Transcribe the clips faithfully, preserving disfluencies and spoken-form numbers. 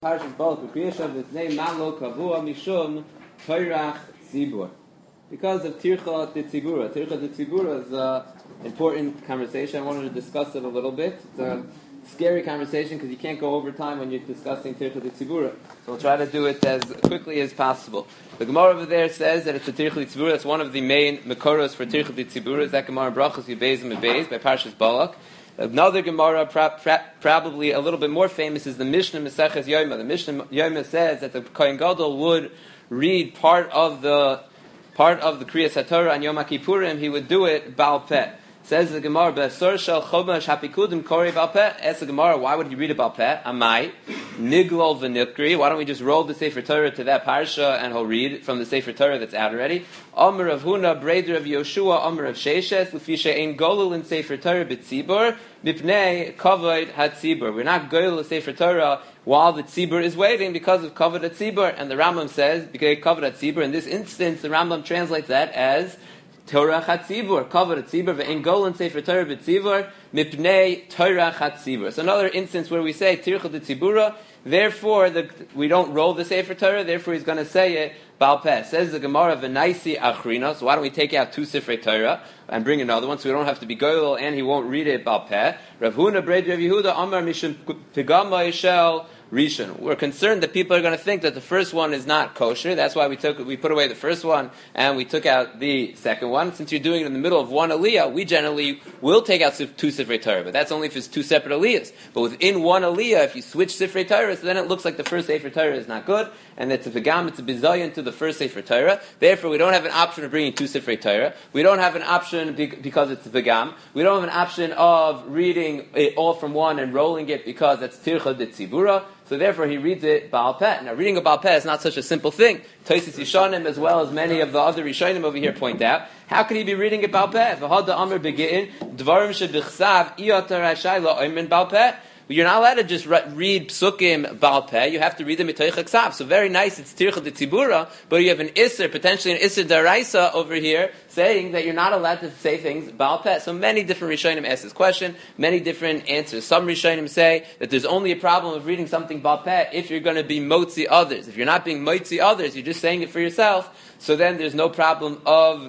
Parshas Balak B'Kriyashav, its name Malo Kavua Mishum Toirach Tzibur. Because of Tircha de Tzibura. Tircha de Tzibura is an important conversation. I wanted to discuss it a little bit. It's a scary conversation because you can't go over time when you're discussing Tircha de Tzibura. So we'll try to do it as quickly as possible. The Gemara over there says that it's a Tircha de Tzibura. That's one of the main Mekoros for Tircha de Tzibura. Is that Gemara in Brachos Yubez and Mebez by Parshas Balak. Another Gemara, pra- pra- probably a little bit more famous, is the Mishnah Maseches Yoma. The Mishnah Yoma says that the Kohen Gadol would read part of the part of the Kriyas HaTorah on Yom Kippurim. He would do it Baal Peh. Says the Gemara, B'Asor Shel Chomash HaPikudim Korei Baal Peh. Asks the Gemara, why would he read it Baal Peh? Amai Niglol V'Nikri. Why don't we just roll the Sefer Torah to that parsha and he'll read from the Sefer Torah that's out already? Amar of Huna, Breder of Yoshua, Amar of Sheshes, L'fisha Ein Golul in Sefer Torah B'Tzibur, B'Pnei Kavod HaTzibur. We're not Golul the Sefer Torah while the Tzibur is waiting because of Kavod HaTzibur. And the Rambam says, because Kavod HaTzibur, in this instance, the Rambam translates that as Torah Chatzibur, Kavod HaTzibur, Ve'en Golul Sefer Torah B'Tzibur, Mipnei Torah Chatzibur. It's another instance where we say Tircha de Tzibura. Therefore, the, we don't roll the Sefer Torah. Therefore, he's going to say it Baal Peh. Says the Gemara, V'naisi Achrina. So why don't we take out two Sifrei Torah and bring another one, so we don't have to be goyel and he won't read it Baal Peh. Rav Huna Breder Rav Yehuda Amar Mishum Pigama Yishel Rishon. We're concerned that people are going to think that the first one is not kosher. That's why we took we put away the first one and we took out the second one. Since you're doing it in the middle of one aliyah, we generally will take out two Sifrei Torah, but that's only if it's two separate aliyahs. But within one aliyah, if you switch Sifrei Torah, so then it looks like the first Sefer Torah is not good, and it's a pegam, it's a bizayon to the first Sefer Torah. Therefore, we don't have an option of bringing two Sifrei Torah. We don't have an option because it's a pegam. We don't have an option of reading it all from one and rolling it because that's tircha de tzibura. So therefore, he reads it Baal Peh. Now, reading a Baal Peh is not such a simple thing. Tosis Yishanim, as well as many of the other Rishonim over here, point out. How can he be reading it Baal Peh? V'hada Amr Begitin, Dvarim Shebichsav, Iyot Rashai La'omen Baal Peh. You're not allowed to just read Psukim Baal Peh. You have to read them Mitoich HaKsav. So very nice, it's Tircha de Tzibura, but you have an Isser, potentially an Isser Daraisa over here, saying that you're not allowed to say things Baal Peh. So many different Rishonim ask this question, many different answers. Some Rishonim say that there's only a problem of reading something Baal Peh if you're going to be Motzi others. If you're not being Motzi others, you're just saying it for yourself, so then there's no problem of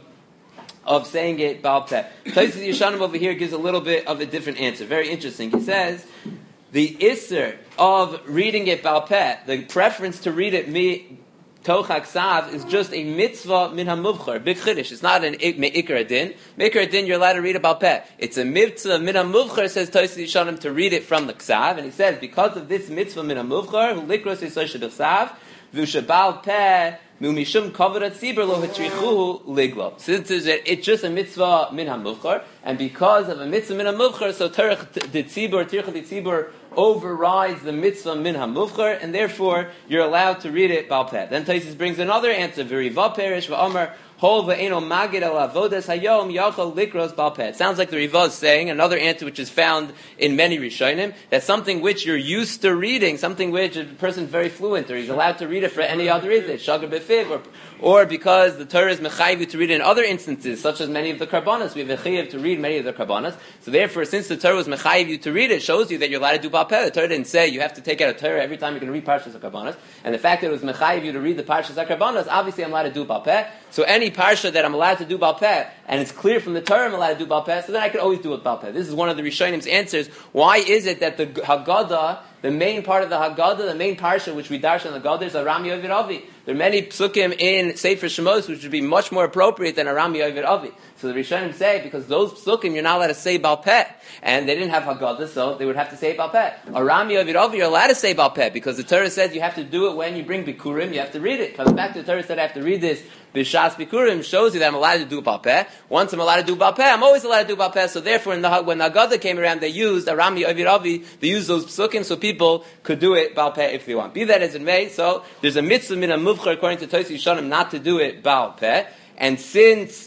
of saying it Baal Peh. Tosis Yishanim over here gives a little bit of a different answer. Very interesting. He says, the Isser of reading it Baal Peh, the preference to read it mi toch haksav, is just a mitzvah min hamuvchar, big chiddush. It's not an me'ikar adin. Me'ikar adin, you're allowed to read it Baal Peh. It's a mitzvah min hamuvchar, says Tosis Yishanim, to read it from the ksav, and he says, because of this mitzvah min hamuvchar, hu likros yisoy shebechsav, v'usha Baal Peh, Mumishum kavod hatzibur lo hatrichuhu liglo. Since it's just a mitzvah min hamuvchar, and because of a mitzvah min hamuvchar, so Torah de tzibur, Tircha de tzibur overrides the mitzvah min hamuvchar, and therefore you're allowed to read it Baal Peh. Then Taisus brings another answer: V'riva perish v'amar hol ve'eno magid el avodas hayom yachol likros Baal Peh. It sounds like the Riva is saying another answer which is found in many Rishonim, that something which you're used to reading, something which a person's very fluent, or he's allowed to read it for any other reason, shagar befiv, or or because the Torah is mechayiv you to read it in other instances, such as many of the karbanos. We have a chayiv to read many of the karbanos. So therefore, since the Torah was mechayiv you to read it, shows you that you're allowed to do Baal Peh. The Torah didn't say you have to take out a Torah every time you're going to read Parshas HaKarbanos. And the fact that it was mechayiv you to read the Parshas HaKarbanos, obviously I'm allowed to do Baal Peh. So any parsha that I'm allowed to do Baal Peh, and it's clear from the Torah I'm allowed to do Baal Peh, so then I can always do it Baal Peh. This is one of the Rishonim's answers. Why is it that the Haggadah, the main part of the Haggadah, the main parsha which we darshan on the Haggadah, is Aram Yovid Avi? There are many psukim in Sefer Shemos which would be much more appropriate than Aram Yovid Avi. So the Rishonim say, because those psukim you're not allowed to say Baal Peh, and they didn't have Haggadah, so they would have to say Baal Peh. Aram Yovid Avi, you're allowed to say Baal Peh, because the Torah says you have to do it when you bring Bikurim, you have to read it. Comes back to the Torah said I have to read this Bishas Bikurim, shows you that I'm allowed to do Baal Peh. Once I'm allowed to do Baal Peh, I'm always allowed to do Baal Peh. So therefore, in the, when the Haggadah came around, they used Aram Yovid Avi, they used those psukim so people could do it Baal Peh if they want. Be that as it may, so there's a mitzvah min hamuvchar according to Tosis Yishanim not to do it Baal Peh, and since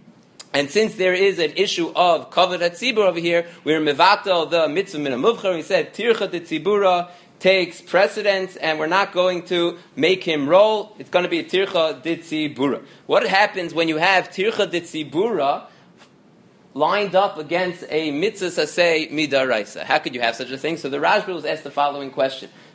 and since there is an issue of kavod hatzibur over here, we're mevatel the mitzvah min hamuvchar. We said tircha de tzibura takes precedence, and we're not going to make him roll. It's going to be a tircha de tzibura. What happens when you have tircha de tzibura lined up against a mitzvah saseh midaraisa? How could you have such a thing? So the Rashba was asked the following question.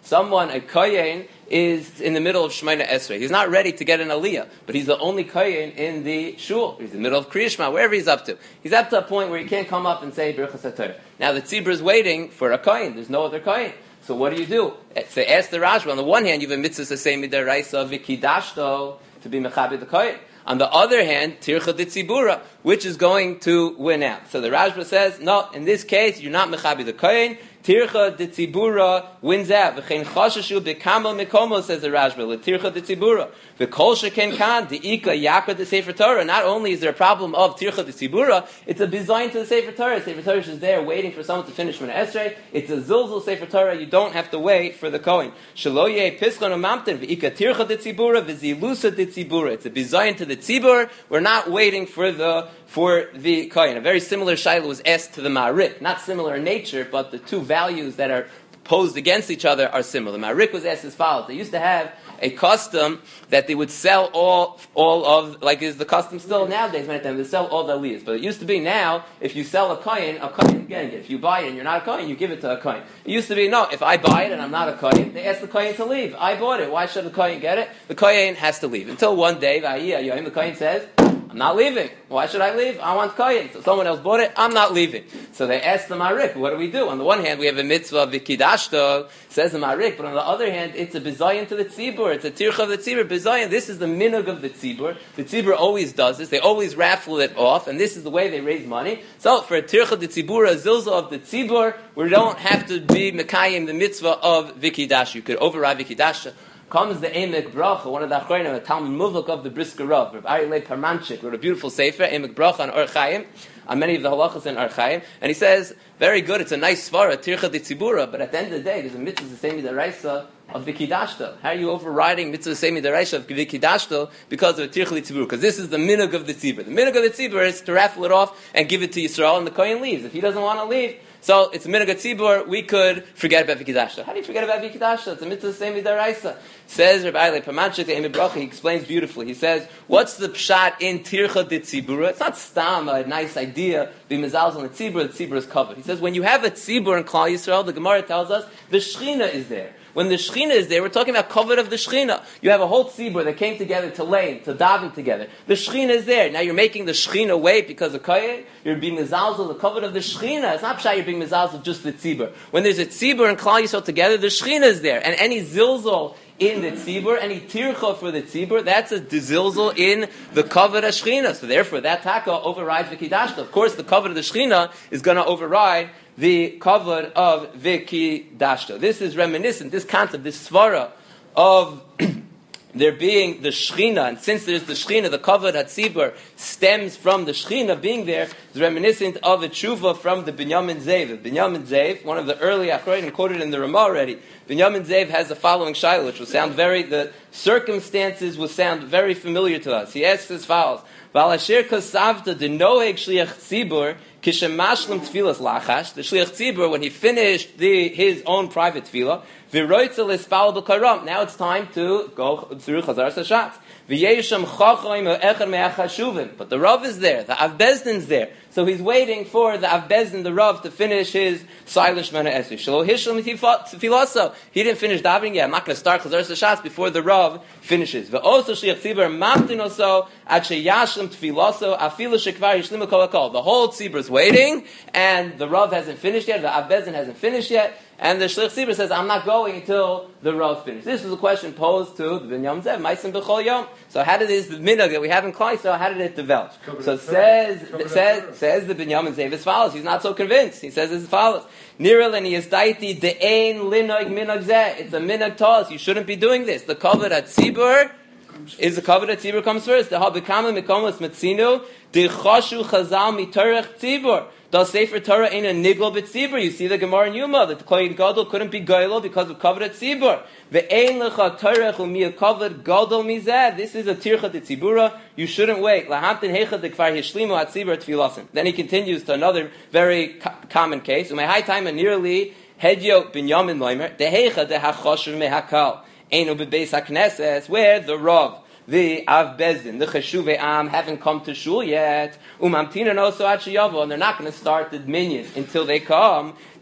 Someone, a kohen, is in the middle of Shemona Esrei. He's not ready to get an aliyah, but he's the only kohen in the shul. He's in the middle of Kriya Shema, wherever he's up to. He's up to a point where he can't come up and say Birchas HaTorah. Now the tzibur is waiting for a kohen. There's no other kohen. So what do you do? So ask the Rashba. On the one hand, you have a mitzvah to say midaraisa v'kidashto to be mechabed the kohen. On the other hand, tircha ditzibura, which is going to win out. So the Rashba says, no, in this case, you're not mechabed the kohen. Tircha ditzibura wins out. V'chein chashashu b'kamal mikomo, says the Rashba. L'tircha ditzibura. V'kol sheken kan di'ika yakra de Sefer Torah. Not only is there a problem of tircha ditzibura, it's a design to the Sefer Torah. Sefer Torah is there waiting for someone to finish Shemona Esrei. It's a zilzul Sefer Torah. You don't have to wait for the kohen. Shelo yeh piskon umamten v'ika tircha ditzibura v'zilusa ditzibura. It's a design to the tzibur. We're not waiting for the for the kohen. A very similar shaila was asked to the Ma'arik. Not similar in nature, but the two values that are posed against each other are similar. The Ma'arik was asked as follows. They used to have a custom that they would sell all all of, like is the custom still nowadays, many times, they sell all the aliyahs. But it used to be now, if you sell a kohen, a kohen, again, if you buy it and you're not a kohen, you give it to a kohen. It used to be, no, if I buy it and I'm not a kohen, they ask the kohen to leave. I bought it. Why should the kohen get it? The kohen has to leave. Until one day, the kohen says, I'm not leaving. Why should I leave? I want kohen. So someone else bought it. I'm not leaving. So they asked the Ma'arik, what do we do? On the one hand, we have a mitzvah v'kidashto, says the Ma'arik, but on the other hand, it's a bizayin to the tzibur. It's a tircha of the tzibur. Bizayin, this is the minhag of the tzibur. The tzibur always does this. They always raffle it off, and this is the way they raise money. So for a tircha the tzibur, a zilza of the tzibur, we don't have to be mekayim the mitzvah of v'kidash. You could override v'kidash. Comes the Emek Bracha, one of the Achronim, a Talmud Muvak of the Brisker Rav, Rav Aryeh Parmanchik, wrote a beautiful sefer, Emek Bracha on Or Chaim, on many of the halachas in Or Chaim, and he says, very good, it's a nice svara, Tircha Ditzibura, but at the end of the day, there's a mitzvah the same midaraisa of Vikidashto. How are you overriding mitzvah the same midaraisa of Vikidashto because of Tircha Ditzibura? Because this is the minhag of the tzibur. The minhag of the tzibur is to raffle it off and give it to Yisrael, and the kohen leaves. If he doesn't want to leave, so it's a minhag of tzibur, we could forget about Vikidashto. How do you forget about Vikidashto? It's a mitzvah the same midaraisa. Says Rabbi Aryeh Parmanchik to Emek Bracha, he explains beautifully. He says, what's the pshat in Tircha Ditzibura? It's not stam, a nice idea, be mezalz on the tzibur, the tzibur is covered. He says, when you have a tzibur in Klal Yisrael, the Gemara tells us, the Shechina is there. When the Shechina is there, we're talking about covet of the Shechina. You have a whole tzibur that came together to lay, to daven together. The Shechina is there. Now you're making the Shechina wait because of kohen. You're being mezalzel the covet of the Shechina. It's not pshat you're being mezalzel just the tzibur. When there's a tzibur and Klal Yisrael together, the Shechina is there. And any zilzol in the tzibur, any tircha for the tzibur, that's a dezilzul in the covet of Shechina. So therefore, that taka overrides Vikidashta. Of course, the covet of the Shechina is going to override the covet of Vikidashta. This is reminiscent, this concept, this svara of there being the Shechina, and since there's the Shechina, the covet HaTzibur stems from the Shechina being there, is reminiscent of a tshuva from the Binyamin Zev. Binyamin Zev, one of the early Achronim, quoted in the Ramah already, Binyamin Zev has the following shaila, which will sound very, the circumstances will sound very familiar to us. He asks as follows, Val asher kasavta de noeg shliach tzibur kishemashlim tfilas lachash. The shliach tzibur, when he finished the, his own private tefillah, v'roitzel espal b'karam. Now it's time to go through Chazar Sashatz. V'yesham chachayim echer me'achashuvim. But the Rav is there, the Av Bezdin's there. So he's waiting for the Av Bezdin, the Rav, to finish his silent Shemona Esrei. Shelo hishlam tfilaso. He didn't finish davening yet. I'm not going to start Chazar Sashatz before the Rav finishes. V'oso shliach tzibur mamtin oso ad sheyashlim tfilaso afilu shekvar yishlimu kol hakol. The whole tzibur is waiting, and the Rav hasn't finished yet, the Av Bezdin hasn't finished yet, and the Shliach Tzibur says, I'm not going until the Rav finishes. This was a question posed to the Binyamin Zev, Maisim B'chol Yom. So how did this minhag that we have in Klal Yisrael, how did it develop? So says, says, says the Binyamin Zev as follows. He's not so convinced. He says as follows. Nira leni yizdaiti de'ein linog minhag zeh. It's a minhag tos. You shouldn't be doing this. The covet HaTzibur is the covet HaTzibur comes first. The habikama mikomos metzinu dichoshu chazal mitorech tzibur. The Sefer Torah ain't a niglo b'tzibur. You see the Gemara in Yuma. The Kohen Gadol couldn't be Goylo because of covet tzibur. Ve'ein lecha torech u'miya covet Gadol mizeh. This is a tircha tzibura. You shouldn't wait. Lahamtin heicha dekvar hishlimu hatzibur tfilasim. Then he continues to another very co- common case. Umay high time and nearly hedyo binyamin loimer deheicha dehachoshev mehakal. Einu bebeis hakneses, where the Rav, the Av Bezdin, the Cheshuvei Am haven't come to shul yet. Umamtinan also at Sheyavo, and they're not going to start the minyan until they come.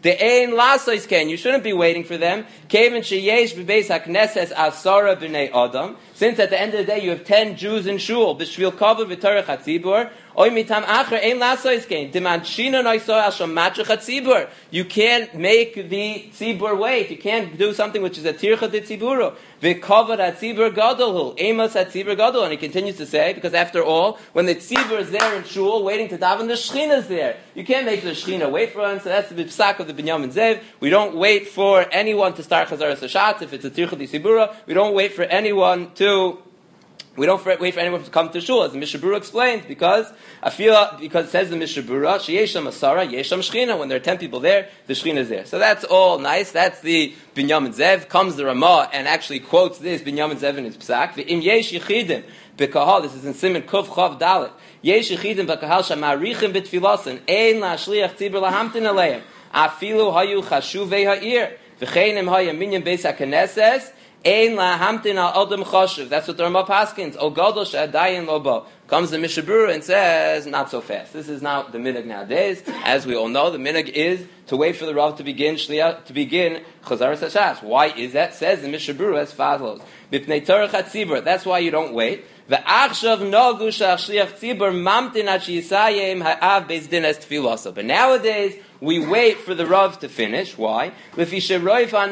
The ein lasois ken. You shouldn't be waiting for them. Kevin sheyesh bebeis hakneses asara b'nei adam. Since at the end of the day you have ten Jews in shul, b'shvil kavod v'torach hatzibur. Oy mitam acher ein lasois ken. Demand shina noiso al shamatrach hatzibur. You can't make the tzibur wait. You can't do something which is a tircha de tziburo. V'kavod hatzibur gadol hu. Amos hatzibur gadol. And he continues to say, because after all, when the tzibur is there in shul waiting to daven, the shechina is there. You can't make the shechina wait for us. So that's the psak of the Binyamin Zev. We don't wait for anyone to start Chazaras Hashatz if it's a tircha de tzibura. We don't wait for anyone to. We don't wait for anyone to come to shul, as the Mishnah Berurah explains, because I feel because it says the Mishnah Berurah, sheyesham asara, yesham shechina. When there are ten people there, the shechina is there. So that's all nice. That's the Binyamin Zev. Comes the Ramah and actually quotes this Binyamin Zev in his psak. V'im yesh yichidim b'kahal. This is in Siman Kuf Chav Dalet. Yesh yichidim b'kahal shamarichim b'tfilasin ein la'ashliach tzibur lahamtin aleim afilu hayu chashuvei ha'ir v'cheinim haya minyan beis haKnesses. Ein la hamtin al adam chashuv. That's what the Ramah paskins. O gadol she'adayin lobo. Comes the Mishnah Berurah and says, not so fast. This is not the minhag nowadays. As we all know, the minhag is to wait for the Rav to begin shliach, to begin Chazaras Hashatz. Why is that? Says the Mishnah Berurah as follows. Mipnei torach hatzibur. That's why you don't wait. Ve'achshav nogu shliach tzibur mamtin ad sheyisayim ha'av beis din es tefilasa. But nowadays, we wait for the Rav to finish. Why? Because many people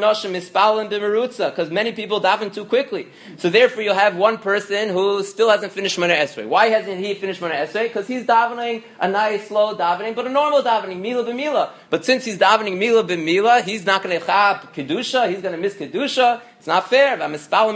daven too quickly. So therefore you'll have one person who still hasn't finished Shemona Esrei. Why hasn't he finished Shemona Esrei? Because he's davening a nice, slow davening, but a normal davening, Mila b'Mila. But since he's davening Mila b'Mila, he's not going to chab Kedusha, he's going to miss Kedusha. It's not fair. Therefore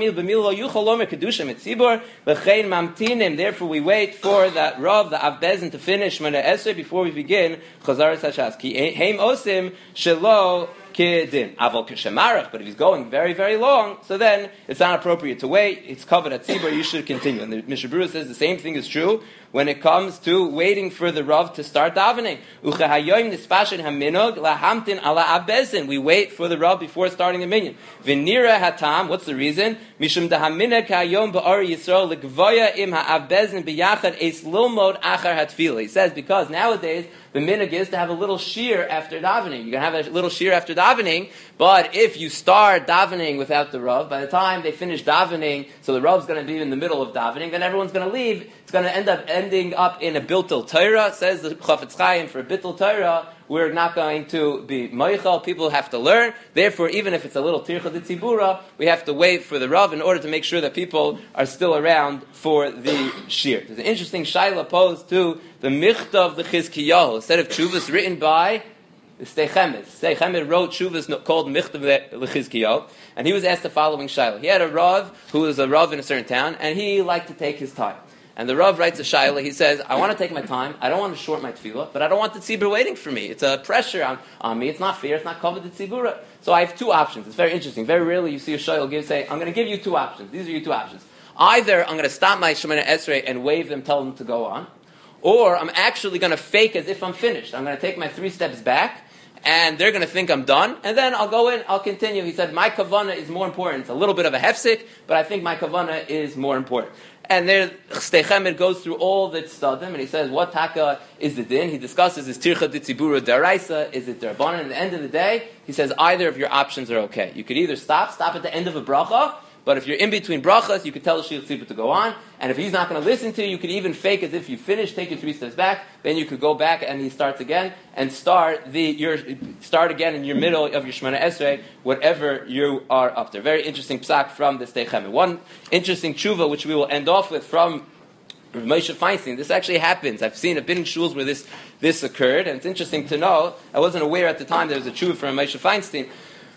we wait for that Rav, the Avbezin, to finish Shemona Esrei before we begin Chazaras Hashatz. Heim osim shelo kedin. Avol keshemarach. But if he's going very, very long, so then it's not appropriate to wait. It's covered at tzibur. You should continue. And the Mishnah Berurah says the same thing is true when it comes to waiting for the Rav to start davening. Uchehayoyim nispashin haminog lahamtin ala avbezin. We wait for the Rav before starting the minyan. V'nira hatam. What's the reason? Mishum dahaminag hayom ba'ar Yisrael legvoya im ha'avbezin biyachad es lilmod achar hatfila. He says because nowadays the minhag is to have a little shear after davening. You can have a little shear after davening, but if you start davening without the Rav, by the time they finish davening, so the Rav's going to be in the middle of davening, then everyone's going to leave. It's going to end up ending up in a Biltul Torah. Says the Chafetz Chaim, for a Biltul Torah, we're not going to be moichel. People have to learn. Therefore, even if it's a little tircha de tzibura, we have to wait for the Rav in order to make sure that people are still around for the shir. There's an interesting shaila posed to the Michtav of the Chizkiyahu. Instead of Tshuvas written by the Sdei Chemed. Sdei Chemed wrote Tshuvas called Michtav the Chizkiyahu, and he was asked the following shaila. He had a Rav who was a Rav in a certain town, and he liked to take his time. And the Rav writes a shaila. He says, I want to take my time. I don't want to short my tefillah, but I don't want the tzibur waiting for me. It's a pressure on, on me. It's not fair. It's not covered the tzibura. So I have two options. It's very interesting. Very rarely you see a shaila give say, I'm going to give you two options. These are your two options. Either I'm going to stop my Shemona Esrei and wave them, tell them to go on, or I'm actually going to fake as if I'm finished. I'm going to take my three steps back, and they're going to think I'm done, and then I'll go in, I'll continue. He said, my kavanah is more important. It's a little bit of a hefsek, but I think my kavanah is more important. And there, Sdei Chemed goes through all the tzaddim, and he says, what taka is the din? He discusses, is tircha de tzibura daraisa, is it darabanan? At the end of the day, he says, either of your options are okay. You could either stop, stop at the end of a bracha, but if you're in between brachas, you could tell the shliach tzibur to go on, and if he's not going to listen to you, you could even fake as if you finished, take your three steps back, then you could go back and he starts again, and start the your start again in your middle of your Shemona Esrei, whatever you are up to. Very interesting psak from the Sdei Chemed. One interesting tshuva, which we will end off with from Moshe Feinstein. This actually happens. I've seen, I've been in shuls where this, this occurred, and it's interesting to know, I wasn't aware at the time there was a tshuva from Moshe Feinstein,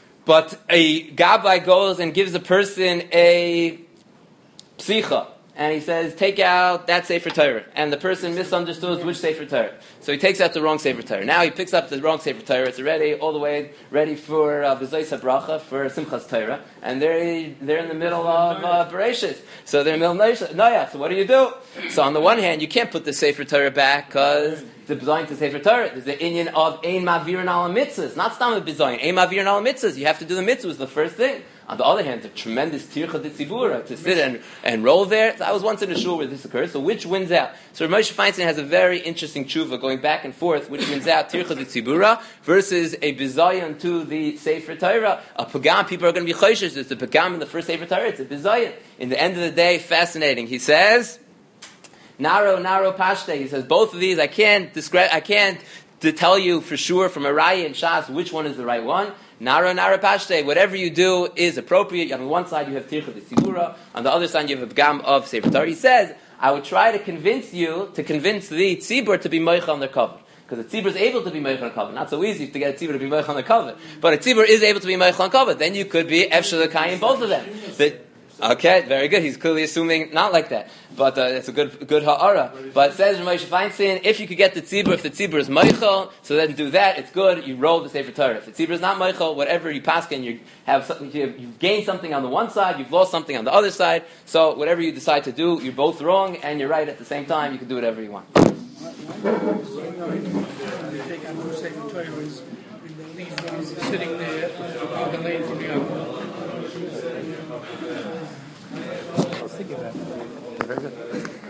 but a gabbai goes and gives a person a psicha, and he says, take out that Sefer Torah. And the person misunderstood which Sefer Torah. So he takes out the wrong Sefer Torah. Now he picks up the wrong Sefer Torah. It's already all the way ready for V'zois HaBracha, for Simchas Torah. And they're, they're in the middle of uh, Bereshit. So they're in the middle of Noyach. So what do you do? So on the one hand, you can't put the Sefer Torah back because the bizayin to Sefer Torah. There's the inyan of ein mavirin al mitzvahs, not stam the bizayin. Ein mavirin al mitzvahs. You have to do the mitzvahs the first thing. On the other hand, the tremendous tircha de tzibura to sit and, and roll there. I was once in a shul where this occurs. So which wins out? So Moshe Feinstein has a very interesting tshuva going back and forth. Which wins out? Tircha de tzibura versus a bizayin to the Sefer Torah. A pagam, people are going to be choishes. There's the pagam in the first Sefer Torah. It's a bizayin. In the end of the day, fascinating. He says, Naro, Naro, Pashte. He says both of these. I can't describe. I can't to tell you for sure from Araya and Shas which one is the right one. Nara, Nara, Pashte, whatever you do is appropriate. On one side you have Tircha de Tzibura, on the other side you have a Pagam of Sefer Torah. He says, I would try to convince you, to convince the Tzibur to be Moicha on their cover. Because the Tzibur is able to be Moicha on cover. Not so easy to get a Tzibur to be Moicha on the cover. But a Tzibur is able to be Moicha on cover. Then you could be Efshel L'Kayim, both of them. The, Okay, very good. He's clearly assuming not like that, but uh, it's a good good ha'ara. But it says Moshe Feinstein, if you could get the tzibur, if the tzibur is meichel, so then do that. It's good. You roll the Sefer Torah. If the tzibur is not meichel, whatever you paskin, you have something. You have, you've gained something on the one side, you've lost something on the other side. So whatever you decide to do, you're both wrong and you're right at the same time. You can do whatever you want. Sitting there on the lane from the other. I was thinking about that. Very good.